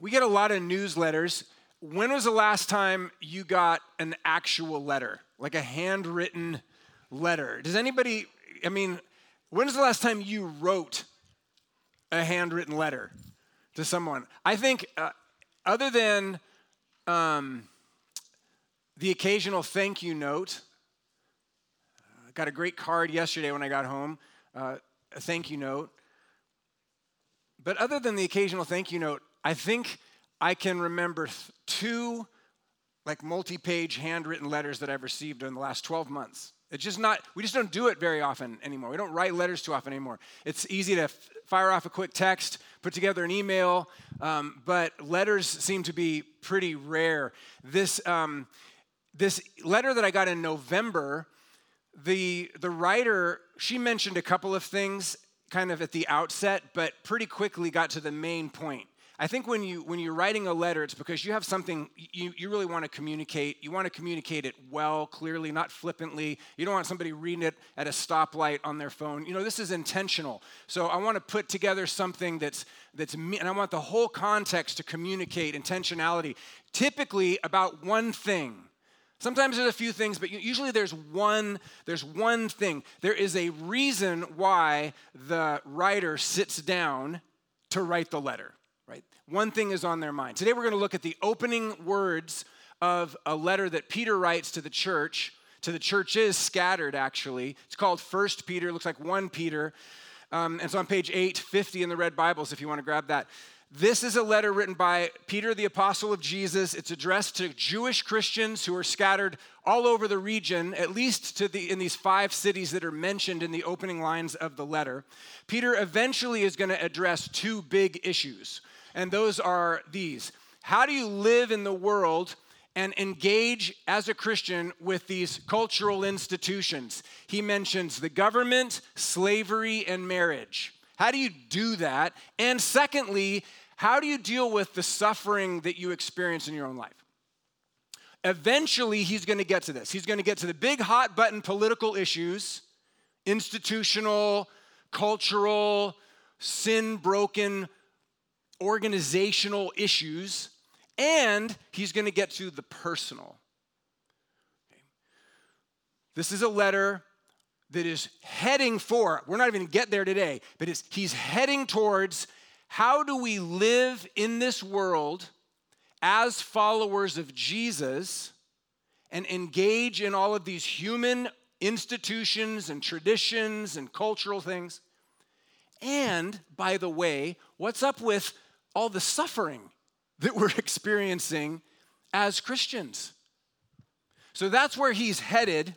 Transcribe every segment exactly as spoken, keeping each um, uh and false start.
We get a lot of newsletters. When was the last time you got an actual letter, like a handwritten letter? Does anybody, I mean, when was the last time you wrote a handwritten letter to someone? I think uh, other than um, the occasional thank you note, I got a great card yesterday when I got home, uh, a thank you note. But other than the occasional thank you note, I think I can remember th- two like multi-page handwritten letters that I've received in the last twelve months. It's just not, we just don't do it very often anymore. We don't write letters too often anymore. It's easy to f- fire off a quick text, put together an email, um, but letters seem to be pretty rare. This um, this letter that I got in November, the the writer, she mentioned a couple of things kind of at the outset, but pretty quickly got to the main point. I think when you when you're writing a letter, it's because you have something you, you really want to communicate. You want to communicate it well, clearly, not flippantly. You don't want somebody reading it at a stoplight on their phone. You know, this is intentional. So I want to put together something that's that's me, and I want the whole context to communicate intentionality. Typically about one thing. Sometimes there's a few things, but usually there's one, there's one thing. There is a reason why the writer sits down to write the letter, right? One thing is on their mind. Today we're going to look at the opening words of a letter that Peter writes to the church, to the churches scattered, actually. It's called First Peter. It looks like First Peter. Um, and it's on page eight fifty in the red Bibles if you want to grab that. This is a letter written by Peter, the apostle of Jesus. It's addressed to Jewish Christians who are scattered all over the region, at least to the in these five cities that are mentioned in the opening lines of the letter. Peter eventually is going to address two big issues, and those are these. How do you live in the world and engage as a Christian with these cultural institutions? He mentions the government, slavery, and marriage. How do you do that? And secondly, how do you deal with the suffering that you experience in your own life? Eventually, he's going to get to this. He's going to get to the big hot button political issues, institutional, cultural, sin-broken, organizational issues, and he's going to get to the personal. Okay. This is a letter that is heading for, we're not even going to get there today, but it's, he's heading towards how do we live in this world as followers of Jesus and engage in all of these human institutions and traditions and cultural things. And, by the way, what's up with all the suffering that we're experiencing as Christians? So that's where he's headed.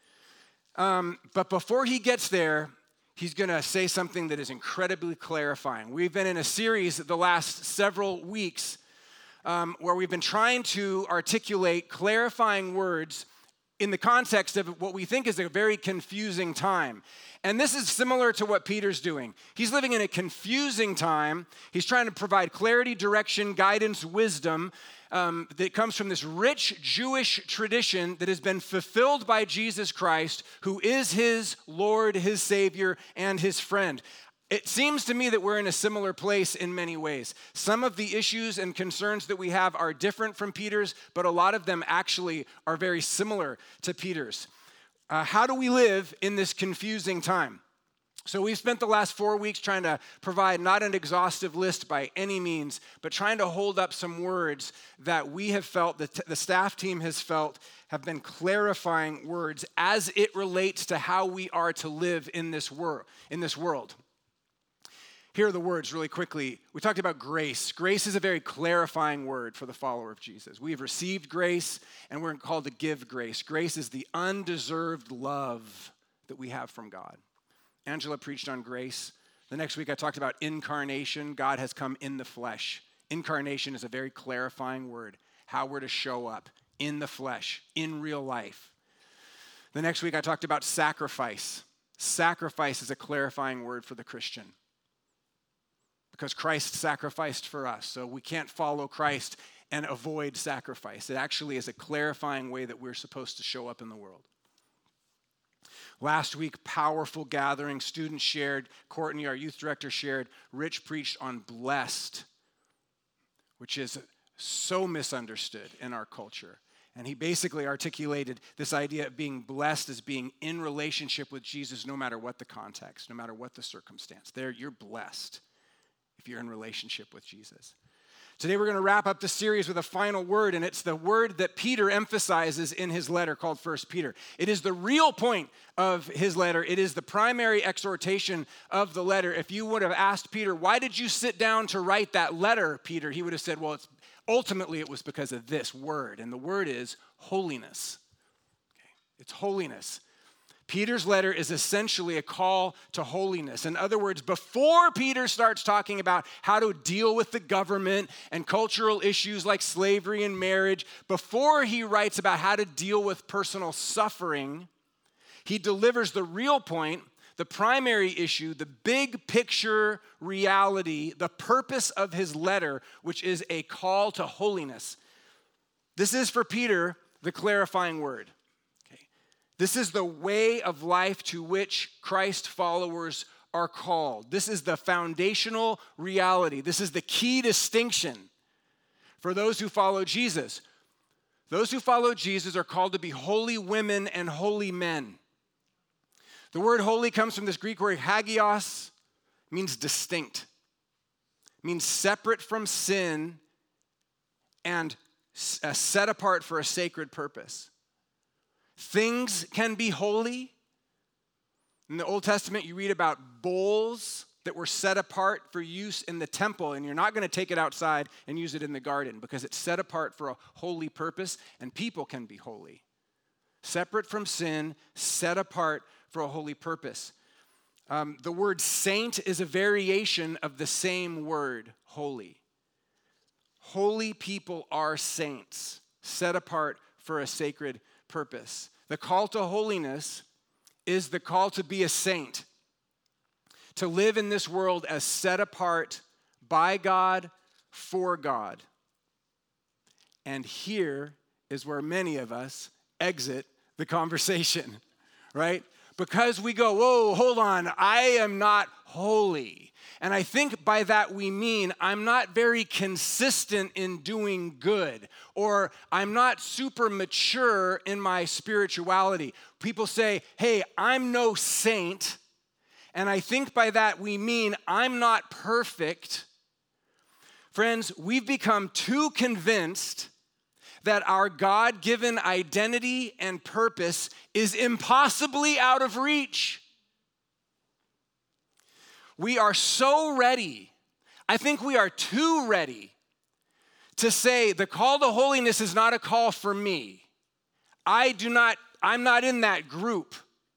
Um, but before he gets there, he's going to say something that is incredibly clarifying. We've been in a series the last several weeks um, where we've been trying to articulate clarifying words in the context of what we think is a very confusing time. And this is similar to what Peter's doing. He's living in a confusing time. He's trying to provide clarity, direction, guidance, wisdom um, that comes from this rich Jewish tradition that has been fulfilled by Jesus Christ, who is his Lord, his Savior, and his friend. It seems to me that we're in a similar place in many ways. Some of the issues and concerns that we have are different from Peter's, but a lot of them actually are very similar to Peter's. Uh, how do we live in this confusing time? So we've spent the last four weeks trying to provide not an exhaustive list by any means, but trying to hold up some words that we have felt, that the staff team has felt, have been clarifying words as it relates to how we are to live in this world. In this world. Here are the words really quickly. We talked about grace. Grace is a very clarifying word for the follower of Jesus. We have received grace, and we're called to give grace. Grace is the undeserved love that we have from God. Angela preached on grace. The next week I talked about incarnation. God has come in the flesh. Incarnation is a very clarifying word, how we're to show up in the flesh, in real life. The next week I talked about sacrifice. Sacrifice is a clarifying word for the Christian, because Christ sacrificed for us. So we can't follow Christ and avoid sacrifice. It actually is a clarifying way that we're supposed to show up in the world. Last week, powerful gathering. Students shared. Courtney, our youth director, shared. Rich preached on blessed. which is so misunderstood in our culture. And he basically articulated this idea of being blessed as being in relationship with Jesus no matter what the context, no matter what the circumstance. There, you're blessed if you're in relationship with Jesus. Today we're going to wrap up the series with a final word, and it's the word that Peter emphasizes in his letter called First Peter. It is the real point of his letter. It is the primary exhortation of the letter. If you would have asked Peter, why did you sit down to write that letter, Peter? He would have said, well, it's ultimately it was because of this word, and the word is holiness. Okay. It's holiness. Peter's letter is essentially a call to holiness. In other words, before Peter starts talking about how to deal with the government and cultural issues like slavery and marriage, before he writes about how to deal with personal suffering, he delivers the real point, the primary issue, the big picture reality, the purpose of his letter, which is a call to holiness. This is for Peter the clarifying word. This is the way of life to which Christ followers are called. This is the foundational reality. This is the key distinction for those who follow Jesus. Those who follow Jesus are called to be holy women and holy men. The word holy comes from this Greek word hagios, means distinct. It means separate from sin and set apart for a sacred purpose. Things can be holy. In the Old Testament, you read about bowls that were set apart for use in the temple, and you're not going to take it outside and use it in the garden because it's set apart for a holy purpose, and people can be holy. Separate from sin, set apart for a holy purpose. Um, the word saint is a variation of the same word, holy. Holy people are saints, set apart for a sacred purpose. The call to holiness is the call to be a saint, to live in this world as set apart by God, for God. And here is where many of us exit the conversation, right? Because we go, whoa, hold on, I am not holy. And I think by that we mean I'm not very consistent in doing good, or I'm not super mature in my spirituality. People say, hey, I'm no saint, and I think by that we mean I'm not perfect. Friends, we've become too convinced that our God-given identity and purpose is impossibly out of reach. We are so ready, I think we are too ready to say the call to holiness is not a call for me. I do not, I'm not in that group.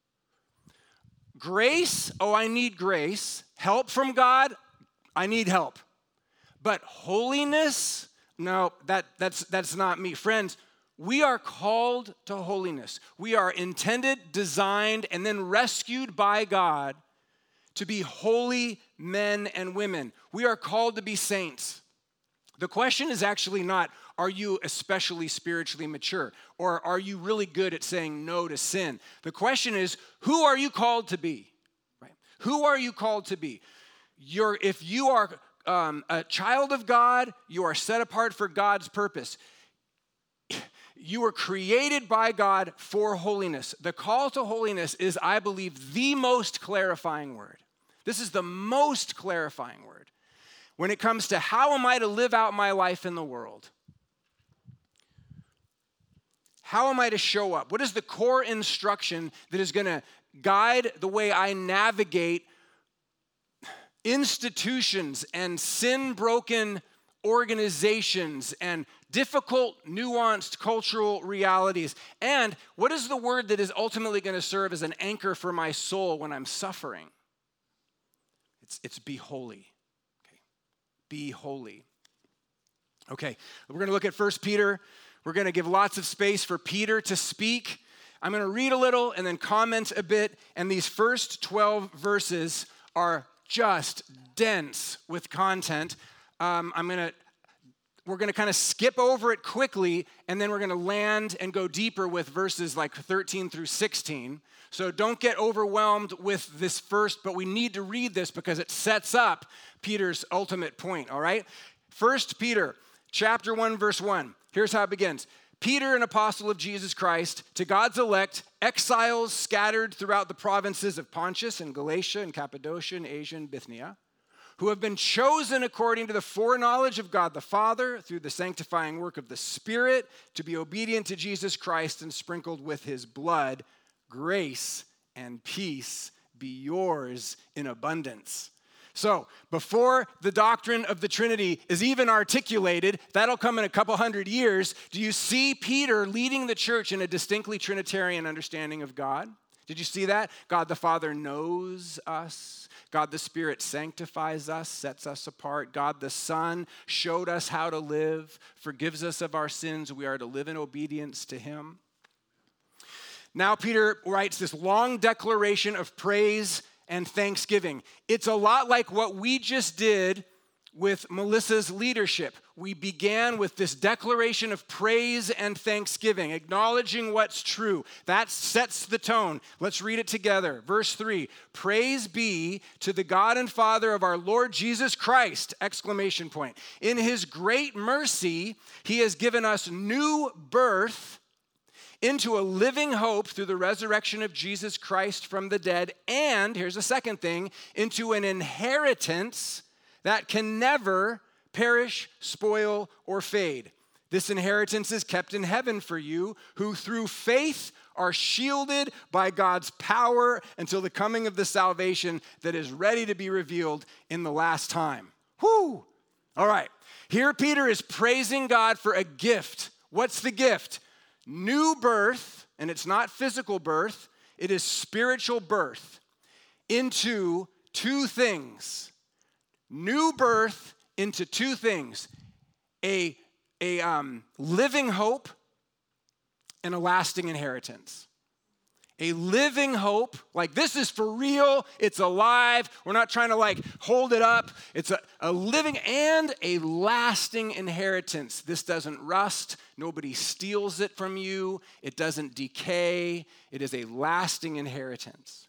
Grace, oh, I need grace. Help from God, I need help. But holiness, no, that, that's, that's not me. Friends, we are called to holiness. We are intended, designed, and then rescued by God to be holy men and women. We are called to be saints. The question is actually not, are you especially spiritually mature? Or are you really good at saying no to sin? The question is, who are you called to be? Right? Who are you called to be? You're, if you are um, a child of God, you are set apart for God's purpose. You were created by God for holiness. The call to holiness is, I believe, the most clarifying word. This is the most clarifying word when it comes to how am I to live out my life in the world? How am I to show up? What is the core instruction that is going to guide the way I navigate institutions and sin-broken organizations and difficult, nuanced cultural realities? And what is the word that is ultimately going to serve as an anchor for my soul when I'm suffering? It's, it's be holy. Okay. Be holy. Okay, we're going to look at First Peter. We're going to give lots of space for Peter to speak. I'm going to read a little and then comment a bit. And these first twelve verses are just dense with content. Um, I'm going to We're going to kind of skip over it quickly, and then we're going to land and go deeper with verses like thirteen through sixteen. So don't get overwhelmed with this first, but we need to read this because it sets up Peter's ultimate point, all right? First Peter, chapter one, verse one. Here's how it begins. Peter, an apostle of Jesus Christ, to God's elect, exiles scattered throughout the provinces of Pontus and Galatia and Cappadocia and Asia and Bithynia, who have been chosen according to the foreknowledge of God the Father through the sanctifying work of the Spirit to be obedient to Jesus Christ and sprinkled with his blood, grace and peace be yours in abundance. So, before the doctrine of the Trinity is even articulated, that'll come in a couple hundred years, do you see Peter leading the church in a distinctly Trinitarian understanding of God? Did you see that? God the Father knows us. God the Spirit sanctifies us, sets us apart. God the Son showed us how to live, forgives us of our sins. We are to live in obedience to him. Now Peter writes this long declaration of praise and thanksgiving. It's a lot like what we just did with Melissa's leadership. We began with this declaration of praise and thanksgiving, acknowledging what's true. That sets the tone. Let's read it together. Verse three, praise be to the God and Father of our Lord Jesus Christ, exclamation point. In his great mercy, he has given us new birth into a living hope through the resurrection of Jesus Christ from the dead, and, here's the second thing, into an inheritance that can never perish, spoil, or fade. This inheritance is kept in heaven for you, who through faith are shielded by God's power until the coming of the salvation that is ready to be revealed in the last time. Whoo! All right, here Peter is praising God for a gift. What's the gift? New birth, and it's not physical birth, it is spiritual birth into two things. New birth into two things, a, a um, living hope and a lasting inheritance. A living hope, like this is for real, it's alive, we're not trying to like hold it up. It's a, a living and a lasting inheritance. This doesn't rust, nobody steals it from you, it doesn't decay, it is a lasting inheritance.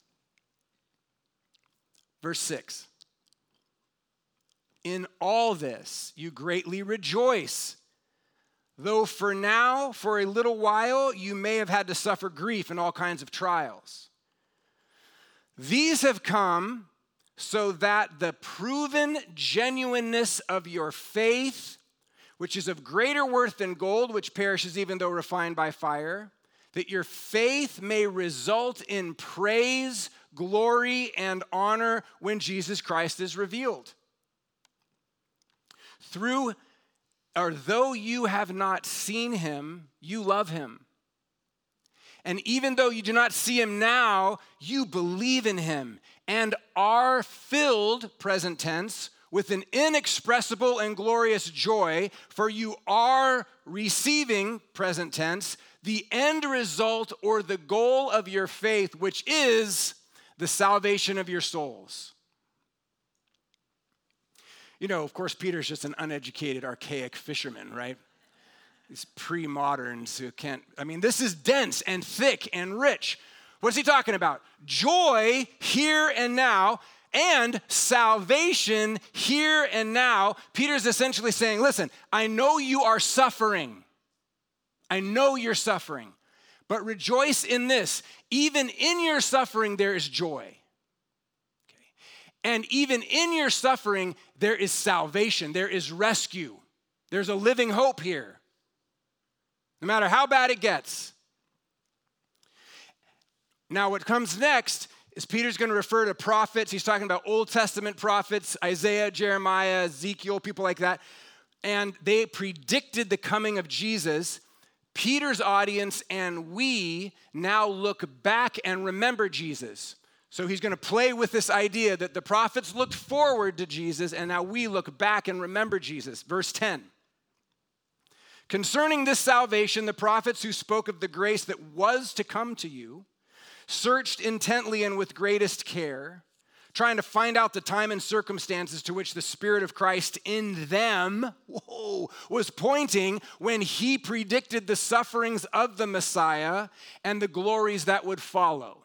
Verse six, in all this you greatly rejoice, though for now, for a little while, you may have had to suffer grief in all kinds of trials. These have come so that the proven genuineness of your faith, which is of greater worth than gold, which perishes even though refined by fire, that your faith may result in praise, glory, and honor when Jesus Christ is revealed. Through Or though you have not seen him, you love him. And even though you do not see him now, you believe in him and are filled, present tense, with an inexpressible and glorious joy, for you are receiving, present tense, the end result or the goal of your faith, which is the salvation of your souls. You know, of course, Peter's just an uneducated, archaic fisherman, right? These pre-moderns who can't, I mean, this is dense and thick and rich. What's he talking about? Joy here and now and salvation here and now. Peter's essentially saying, listen, I know you are suffering. I know you're suffering, but rejoice in this. Even in your suffering, there is joy. And even in your suffering, there is salvation, there is rescue. There's a living hope here, no matter how bad it gets. Now, what comes next is Peter's going to refer to prophets. He's talking about Old Testament prophets, Isaiah, Jeremiah, Ezekiel, people like that. And they predicted the coming of Jesus. Peter's audience and we now look back and remember Jesus. So he's going to play with this idea that the prophets looked forward to Jesus, and now we look back and remember Jesus. Verse ten. Concerning this salvation, the prophets who spoke of the grace that was to come to you searched intently and with greatest care, trying to find out the time and circumstances to which the Spirit of Christ in them, whoa, was pointing when he predicted the sufferings of the Messiah and the glories that would follow.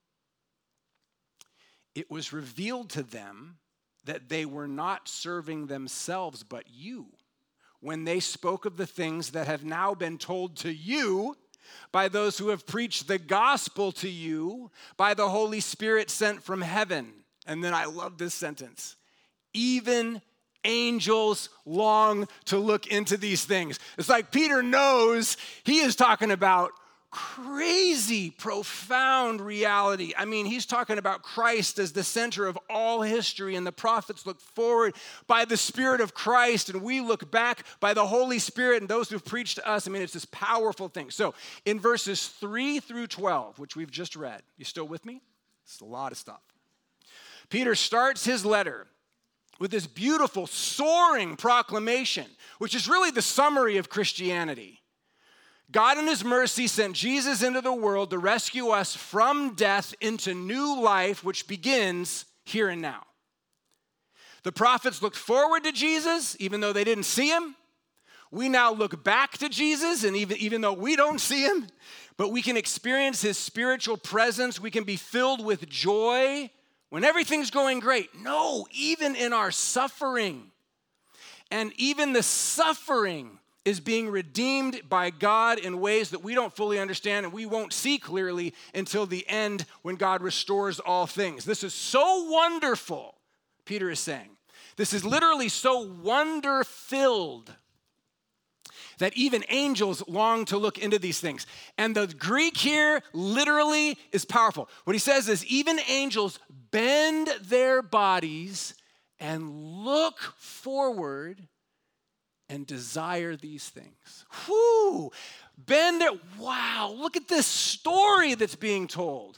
It was revealed to them that they were not serving themselves but you, when they spoke of the things that have now been told to you by those who have preached the gospel to you by the Holy Spirit sent from heaven. And then I love this sentence. Even angels long to look into these things. It's like Peter knows he is talking about crazy, profound reality. I mean, he's talking about Christ as the center of all history, and the prophets look forward by the Spirit of Christ, and we look back by the Holy Spirit and those who've preached to us. I mean, it's this powerful thing. So in verses three through twelve, which we've just read, you still with me? It's a lot of stuff. Peter starts his letter with this beautiful, soaring proclamation, which is really the summary of Christianity. God in his mercy sent Jesus into the world to rescue us from death into new life, which begins here and now. The prophets looked forward to Jesus, even though they didn't see him. We now look back to Jesus, and even, even though we don't see him, but we can experience his spiritual presence. We can be filled with joy when everything's going great. No, even in our suffering. And even the suffering is being redeemed by God in ways that we don't fully understand and we won't see clearly until the end when God restores all things. This is so wonderful, Peter is saying. This is literally so wonder-filled that even angels long to look into these things. And the Greek here literally is powerful. What he says is even angels bend their bodies and look forward and desire these things. Whoo! Bend their, wow, look at this story that's being told.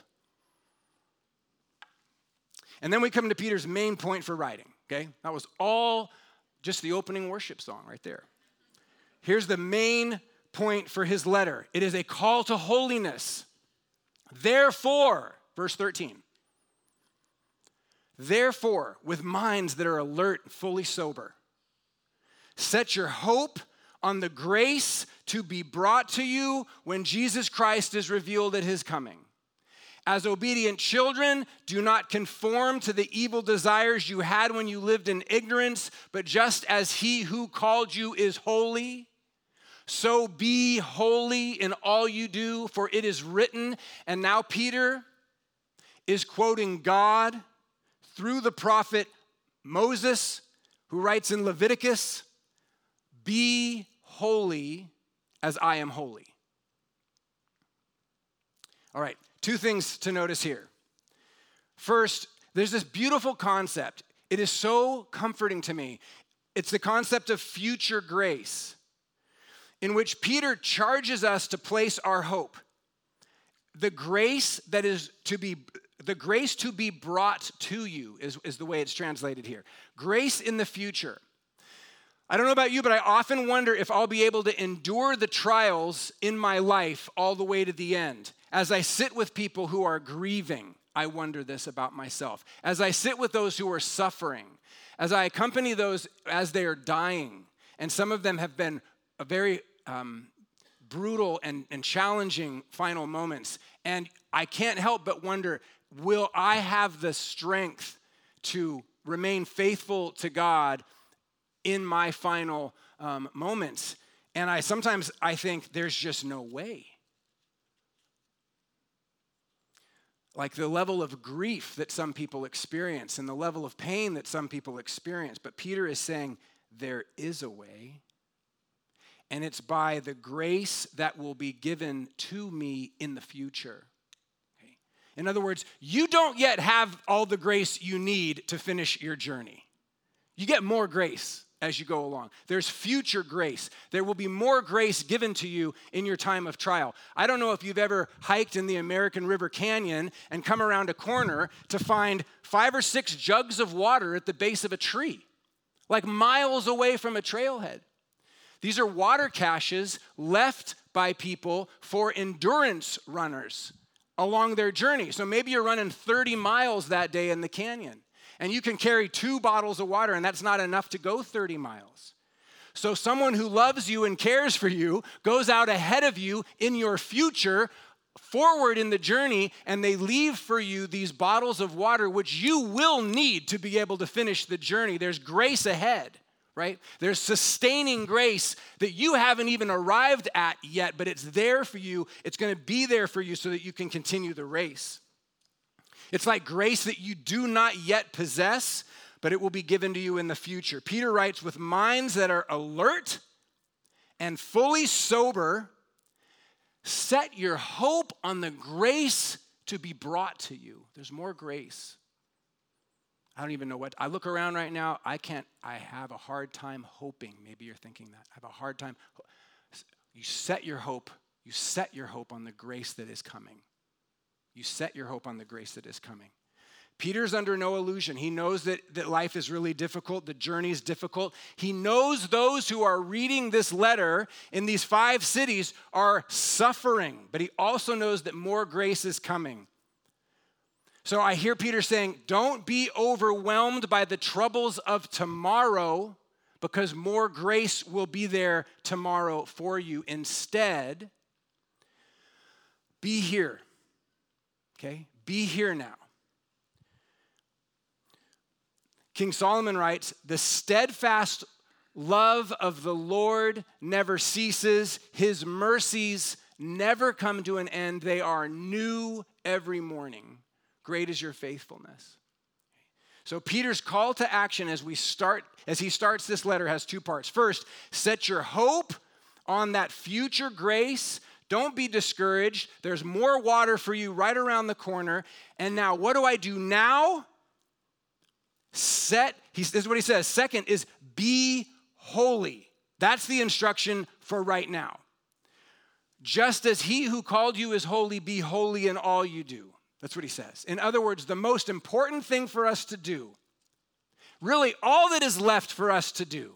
And then we come to Peter's main point for writing, okay? That was all just the opening worship song right there. Here's the main point for his letter. It is a call to holiness. Therefore, verse thirteen, therefore, with minds that are alert and fully sober, set your hope on the grace to be brought to you when Jesus Christ is revealed at his coming. As obedient children, do not conform to the evil desires you had when you lived in ignorance, but just as he who called you is holy, so be holy in all you do, for it is written. And now Peter is quoting God through the prophet Moses, who writes in Leviticus, be holy as I am holy. All right, two things to notice here. First, there's this beautiful concept. It is so comforting to me. It's the concept of future grace, in which Peter charges us to place our hope. The grace that is to be, the grace to be brought to you is, is the way it's translated here. Grace in the future. I don't know about you, but I often wonder if I'll be able to endure the trials in my life all the way to the end. As I sit with people who are grieving, I wonder this about myself. As I sit with those who are suffering, as I accompany those as they are dying, and some of them have been a very um, brutal and, and challenging final moments, and I can't help but wonder, will I have the strength to remain faithful to God in my final um, moments? And I sometimes I think there's just no way. Like the level of grief that some people experience and the level of pain that some people experience. But Peter is saying there is a way, and it's by the grace that will be given to me in the future. Okay? In other words, you don't yet have all the grace you need to finish your journey. You get more grace as you go along. There's future grace. There will be more grace given to you in your time of trial. I don't know if you've ever hiked in the American River Canyon and come around a corner to find five or six jugs of water at the base of a tree, like miles away from a trailhead. These are water caches left by people for endurance runners along their journey. So maybe you're running thirty miles that day in the canyon, and you can carry two bottles of water, and that's not enough to go thirty miles. So someone who loves you and cares for you goes out ahead of you in your future, forward in the journey, and they leave for you these bottles of water, which you will need to be able to finish the journey. There's grace ahead right? There's sustaining grace that you haven't even arrived at yet, but it's there for you. It's going to be there for you so that you can continue the race. It's like grace that you do not yet possess, but it will be given to you in the future. Peter writes, with minds that are alert and fully sober, set your hope on the grace to be brought to you. There's more grace. I don't even know what, I look around right now, I can't, I have a hard time hoping. Maybe you're thinking that. I have a hard time. You set your hope, you set your hope on the grace that is coming. You set your hope on the grace that is coming. Peter's under no illusion. He knows that, that life is really difficult, the journey is difficult. He knows those who are reading this letter in these five cities are suffering, but he also knows that more grace is coming. So I hear Peter saying, don't be overwhelmed by the troubles of tomorrow, because more grace will be there tomorrow for you. Instead, be here, okay? Be here now. King Solomon writes, the steadfast love of the Lord never ceases. His mercies never come to an end. They are new every morning. Great is your faithfulness. So Peter's call to action as we start, as he starts this letter has two parts. First, set your hope on that future grace. Don't be discouraged. There's more water for you right around the corner. And now, what do I do now? Set, he, this is what he says. Second is be holy. That's the instruction for right now. Just as he who called you is holy, be holy in all you do. That's what he says. In other words, the most important thing for us to do, really all that is left for us to do,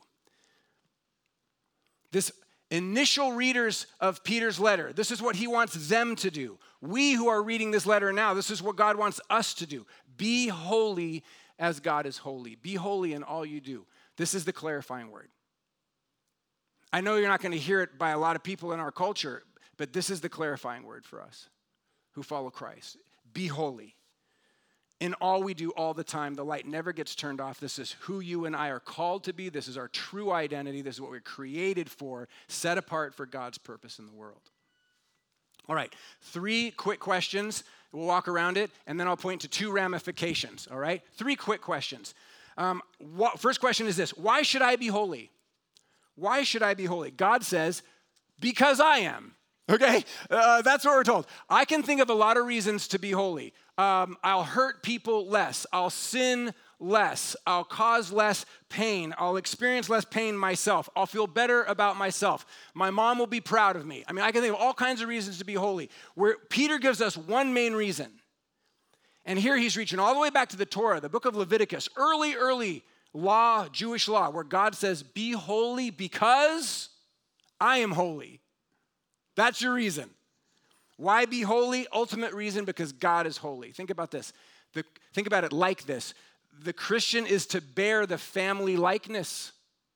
this initial readers of Peter's letter, this is what he wants them to do. We who are reading this letter now, this is what God wants us to do. Be holy as God is holy. Be holy in all you do. This is the clarifying word. I know you're not going to hear it by a lot of people in our culture, but this is the clarifying word for us who follow Christ. Be holy. In all we do all the time, the light never gets turned off. This is who you and I are called to be. This is our true identity. This is what we're created for, set apart for God's purpose in the world. All right, three quick questions. We'll walk around it, and then I'll point to two ramifications, all right? Three quick questions. Um, what, first question is this: why should I be holy? Why should I be holy? God says, because I am. Okay, uh, that's what we're told. I can think of a lot of reasons to be holy. Um, I'll hurt people less. I'll sin less. I'll cause less pain. I'll experience less pain myself. I'll feel better about myself. My mom will be proud of me. I mean, I can think of all kinds of reasons to be holy. Where Peter gives us one main reason. And here he's reaching all the way back to the Torah, the book of Leviticus, early, early law, Jewish law, where God says, be holy because I am holy. That's your reason. Why be holy? Ultimate reason, because God is holy. Think about this. The, think about it like this. The Christian is to bear the family likeness.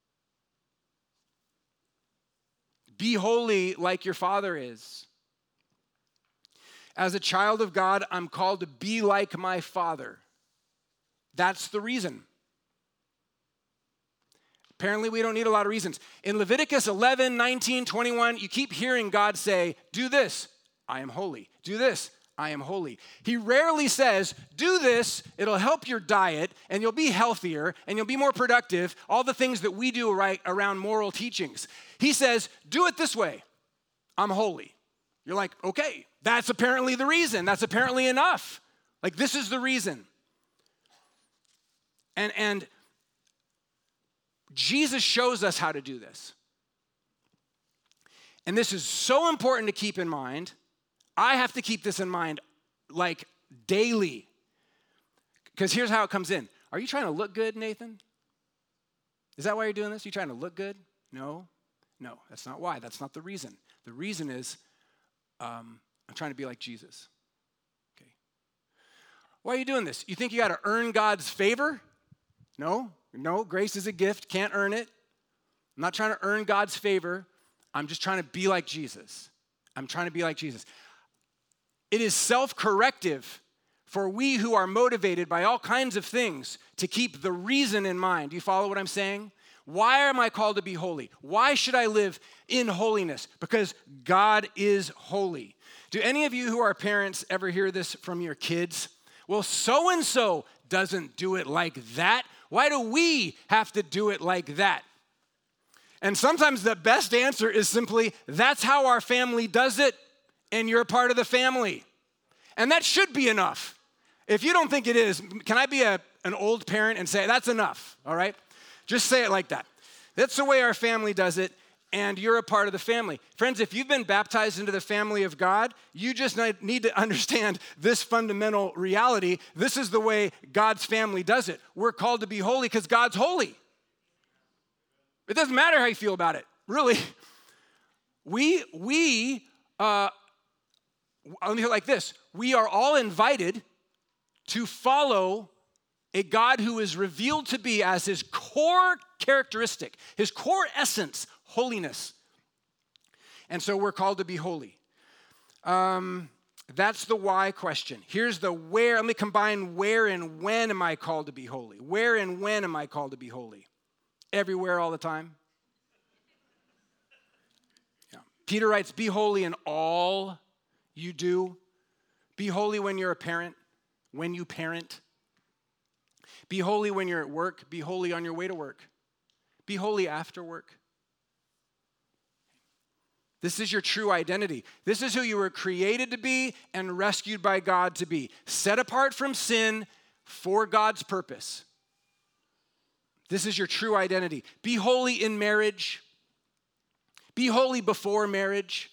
Be holy like your Father is. As a child of God, I'm called to be like my Father. That's the reason. Apparently, we don't need a lot of reasons. In Leviticus eleven, nineteen, twenty-one, you keep hearing God say, do this, I am holy. Do this, I am holy. He rarely says, do this, it'll help your diet, and you'll be healthier, and you'll be more productive, all the things that we do right around moral teachings. He says, do it this way, I'm holy. You're like, okay, that's apparently the reason. That's apparently enough. Like, this is the reason. And, and Jesus shows us how to do this. And this is so important to keep in mind. I have to keep this in mind like daily. Because here's how it comes in. Are you trying to look good, Nathan? Is that why you're doing this? Are you trying to look good? No. No, that's not why. That's not the reason. The reason is um, I'm trying to be like Jesus. Okay. Why are you doing this? You think you got to earn God's favor? No. No, grace is a gift. Can't earn it. I'm not trying to earn God's favor. I'm just trying to be like Jesus. I'm trying to be like Jesus. It is self-corrective for we who are motivated by all kinds of things to keep the reason in mind. Do you follow what I'm saying? Why am I called to be holy? Why should I live in holiness? Because God is holy. Do any of you who are parents ever hear this from your kids? Well, so-and-so doesn't do it like that. Why do we have to do it like that? And sometimes the best answer is simply, that's how our family does it, and you're a part of the family. And that should be enough. If you don't think it is, can I be a, an old parent and say, that's enough, all right? Just say it like that. That's the way our family does it, and you're a part of the family. Friends, if you've been baptized into the family of God, you just need to understand this fundamental reality. This is the way God's family does it. We're called to be holy because God's holy. It doesn't matter how you feel about it, really. We, we, uh, let me put it like this. We are all invited to follow a God who is revealed to be as his core characteristic, his core essence, holiness. And so we're called to be holy. Um, that's the why question. Here's the where. Let me combine where and when am I called to be holy? Where and when am I called to be holy? Everywhere, all the time. Yeah. Peter writes, be holy in all you do. Be holy when you're a parent, when you parent. Be holy when you're at work. Be holy on your way to work. Be holy after work. This is your true identity. This is who you were created to be and rescued by God to be. Set apart from sin for God's purpose. This is your true identity. Be holy in marriage. Be holy before marriage.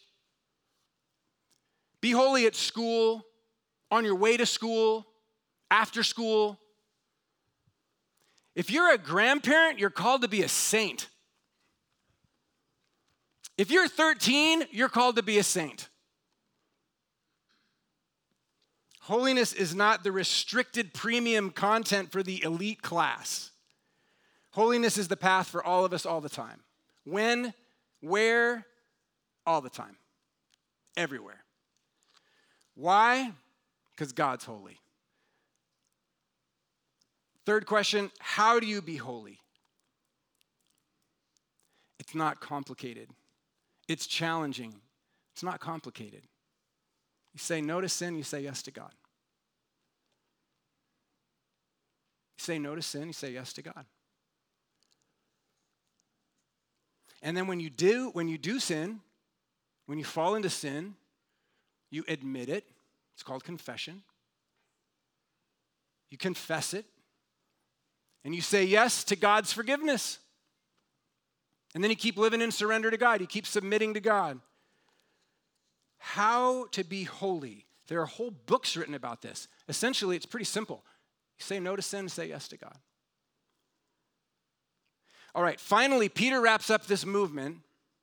Be holy at school, on your way to school, after school. If you're a grandparent, you're called to be a saint. If you're thirteen, you're called to be a saint. Holiness is not the restricted premium content for the elite class. Holiness is the path for all of us all the time. When, where, all the time. Everywhere. Why? Because God's holy. Third question, how do you be holy? It's not complicated. It's challenging. It's not complicated. You say no to sin, you say yes to God. You say no to sin, you say yes to God. And then when you do, when you do sin, when you fall into sin, you admit it. It's called confession. You confess it. And you say yes to God's forgiveness. And then you keep living in surrender to God. You keep submitting to God. How to be holy. There are whole books written about this. Essentially, it's pretty simple. You say no to sin, say yes to God. All right, finally, Peter wraps up this movement,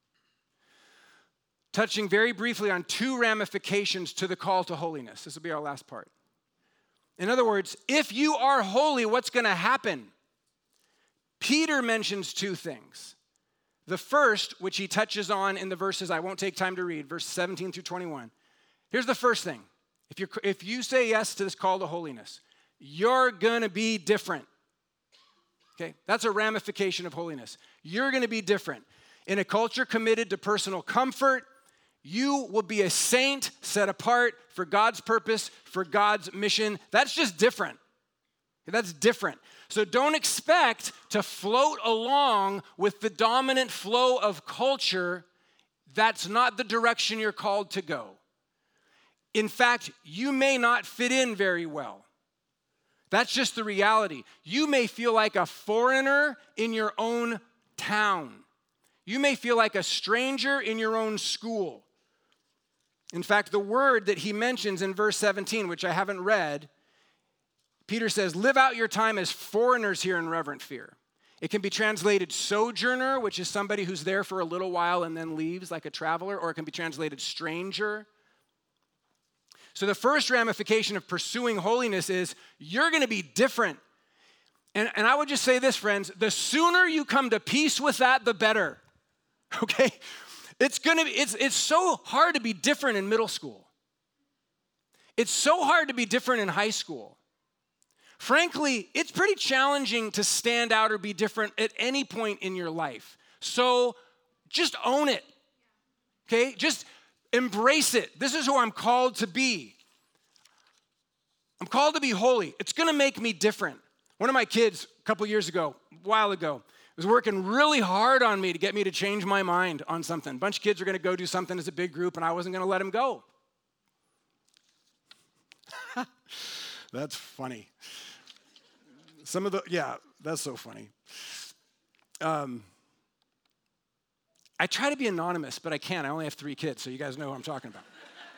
touching very briefly on two ramifications to the call to holiness. This will be our last part. In other words, if you are holy, what's going to happen? Peter mentions two things. The first, which he touches on in the verses I won't take time to read, verses seventeen through twenty-one. Here's the first thing. If, you're, if you say yes to this call to holiness, you're going to be different. Okay, that's a ramification of holiness. You're going to be different. In a culture committed to personal comfort, you will be a saint set apart for God's purpose, for God's mission. That's just different. That's different. So don't expect to float along with the dominant flow of culture. That's not the direction you're called to go. In fact, you may not fit in very well. That's just the reality. You may feel like a foreigner in your own town. You may feel like a stranger in your own school. In fact, the word that he mentions in verse seventeen, which I haven't read, Peter says, live out your time as foreigners here in reverent fear. It can be translated sojourner, which is somebody who's there for a little while and then leaves like a traveler, or it can be translated stranger. So the first ramification of pursuing holiness is you're going to be different. And, and I would just say this, friends, the sooner you come to peace with that, the better, okay? It's going to be, it's, it's so hard to be different in middle school. It's so hard to be different in high school. Frankly, it's pretty challenging to stand out or be different at any point in your life. So just own it, okay? Just embrace it. This is who I'm called to be. I'm called to be holy. It's gonna make me different. One of my kids a couple years ago, a while ago, was working really hard on me to get me to change my mind on something. A bunch of kids were gonna go do something as a big group, and I wasn't gonna let them go. That's funny. Some of the, yeah, that's so funny. Um, I try to be anonymous, but I can't. I only have three kids, so you guys know who I'm talking about.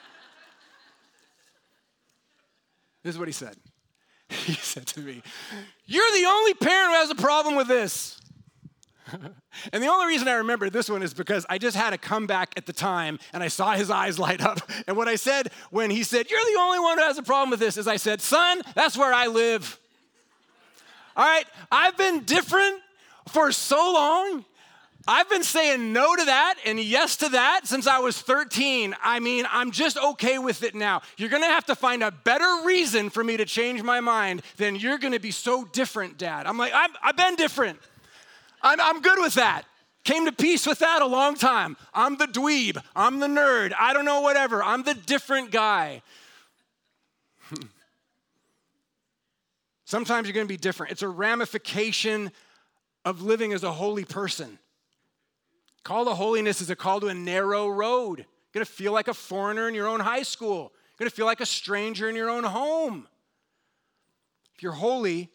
This is what he said. He said to me, "You're the only parent who has a problem with this." And the only reason I remember this one is because I just had a comeback at the time, and I saw his eyes light up. And what I said when he said, "You're the only one who has a problem with this," is I said, "Son, that's where I live." All right, I've been different for so long. I've been saying no to that and yes to that since I was thirteen. I mean, I'm just okay with it now. You're gonna have to find a better reason for me to change my mind than you're gonna be so different, Dad. I'm like, I'm, I've been different. I'm, I'm good with that. Came to peace with that a long time. I'm the dweeb. I'm the nerd. I don't know, whatever. I'm the different guy. Sometimes you're gonna be different. It's a ramification of living as a holy person. Call to holiness is a call to a narrow road. You're gonna feel like a foreigner in your own high school. You're gonna feel like a stranger in your own home. If you're holy,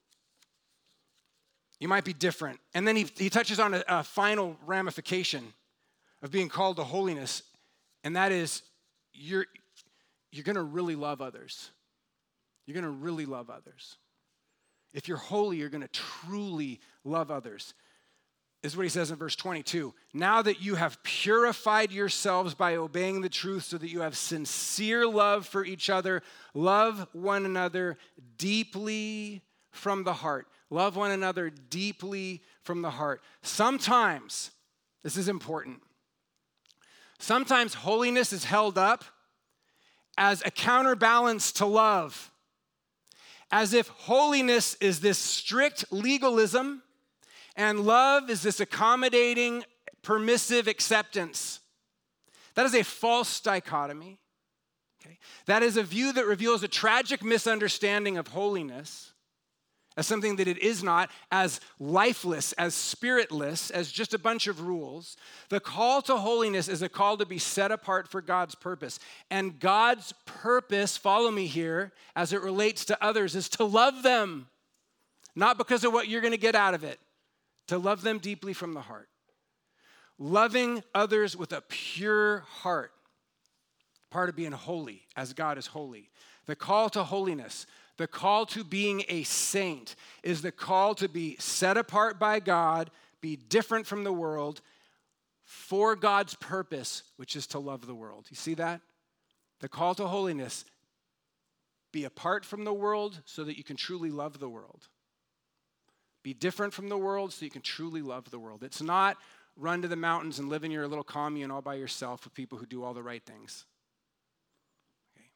you might be different. And then he, he touches on a, a final ramification of being called to holiness, and that is you're, you're gonna really love others. You're gonna really love others. If you're holy, you're gonna truly love others. This is what he says in verse twenty-two. Now that you have purified yourselves by obeying the truth so that you have sincere love for each other, love one another deeply from the heart. Love one another deeply from the heart. Sometimes, this is important, sometimes holiness is held up as a counterbalance to love, as if holiness is this strict legalism and love is this accommodating, permissive acceptance. That is a false dichotomy. Okay? That is a view that reveals a tragic misunderstanding of holiness as something that it is not, as lifeless, as spiritless, as just a bunch of rules. The call to holiness is a call to be set apart for God's purpose. And God's purpose, follow me here, as it relates to others, is to love them, not because of what you're gonna get out of it, to love them deeply from the heart. Loving others with a pure heart, part of being holy, as God is holy. The call to holiness, the call to being a saint, is the call to be set apart by God, be different from the world, for God's purpose, which is to love the world. You see that? The call to holiness, be apart from the world so that you can truly love the world. Be different from the world so you can truly love the world. It's not run to the mountains and live in your little commune all by yourself with people who do all the right things. Okay.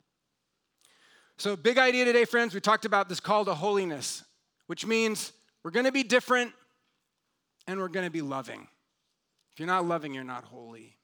So big idea today, friends. We talked about this call to holiness, which means we're going to be different and we're going to be loving. If you're not loving, you're not holy.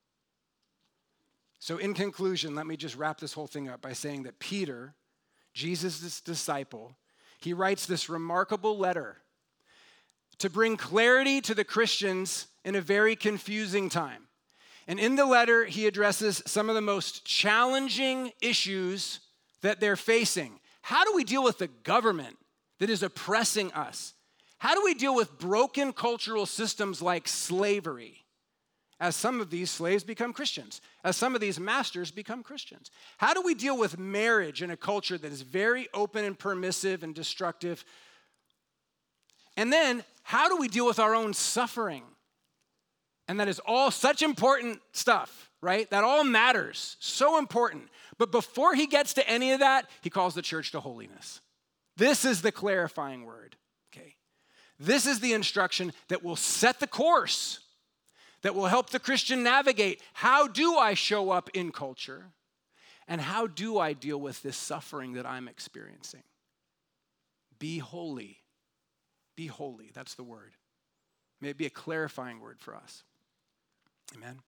So in conclusion, let me just wrap this whole thing up by saying that Peter, Jesus' disciple, he writes this remarkable letter to bring clarity to the Christians in a very confusing time. And in the letter, he addresses some of the most challenging issues that they're facing. How do we deal with the government that is oppressing us? How do we deal with broken cultural systems like slavery? As some of these slaves become Christians, as some of these masters become Christians. How do we deal with marriage in a culture that is very open and permissive and destructive? And then, how do we deal with our own suffering? And that is all such important stuff, right? That all matters, so important. But before he gets to any of that, he calls the church to holiness. This is the clarifying word, okay? This is the instruction that will set the course, that will help the Christian navigate. How do I show up in culture? And how do I deal with this suffering that I'm experiencing? Be holy. Be holy. That's the word. May it be a clarifying word for us. Amen.